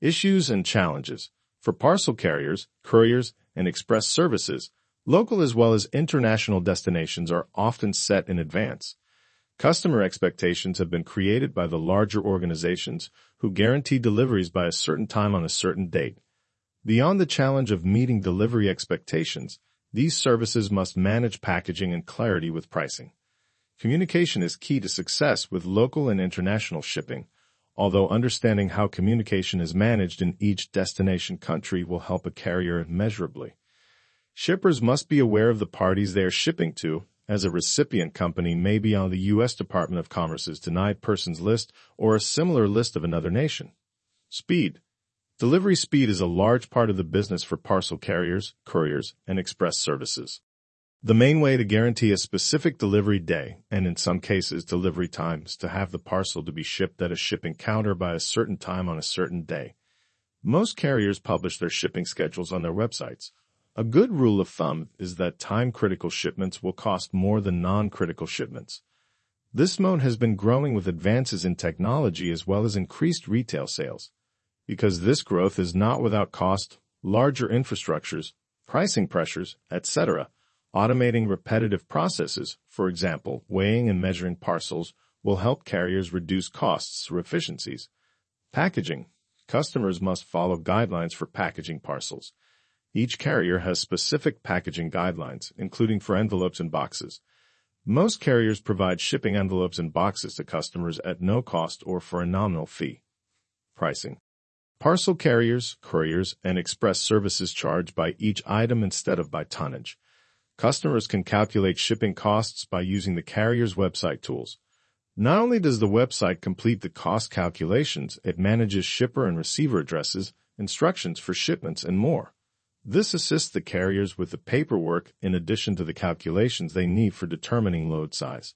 Issues and challenges. For parcel carriers, couriers, and express services, local as well as international destinations are often set in advance. Customer expectations have been created by the larger organizations who guarantee deliveries by a certain time on a certain date. Beyond the challenge of meeting delivery expectations, these services must manage packaging and clarity with pricing. Communication is key to success with local and international shipping, although understanding how communication is managed in each destination country will help a carrier immeasurably. Shippers must be aware of the parties they are shipping to, as a recipient company may be on the U.S. Department of Commerce's denied persons list or a similar list of another nation. Speed. Delivery speed is a large part of the business for parcel carriers, couriers, and express services. The main way to guarantee a specific delivery day, and in some cases delivery times, to have the parcel to be shipped at a shipping counter by a certain time on a certain day. Most carriers publish their shipping schedules on their websites. A good rule of thumb is that time-critical shipments will cost more than non-critical shipments. This mode has been growing with advances in technology as well as increased retail sales. Because this growth is not without cost, larger infrastructures, pricing pressures, etc., automating repetitive processes, for example, weighing and measuring parcels, will help carriers reduce costs through efficiencies. Packaging. Customers must follow guidelines for packaging parcels. Each carrier has specific packaging guidelines, including for envelopes and boxes. Most carriers provide shipping envelopes and boxes to customers at no cost or for a nominal fee. Pricing. Parcel carriers, couriers, and express services charge by each item instead of by tonnage. Customers can calculate shipping costs by using the carrier's website tools. Not only does the website complete the cost calculations, it manages shipper and receiver addresses, instructions for shipments, and more. This assists the carriers with the paperwork in addition to the calculations they need for determining load size.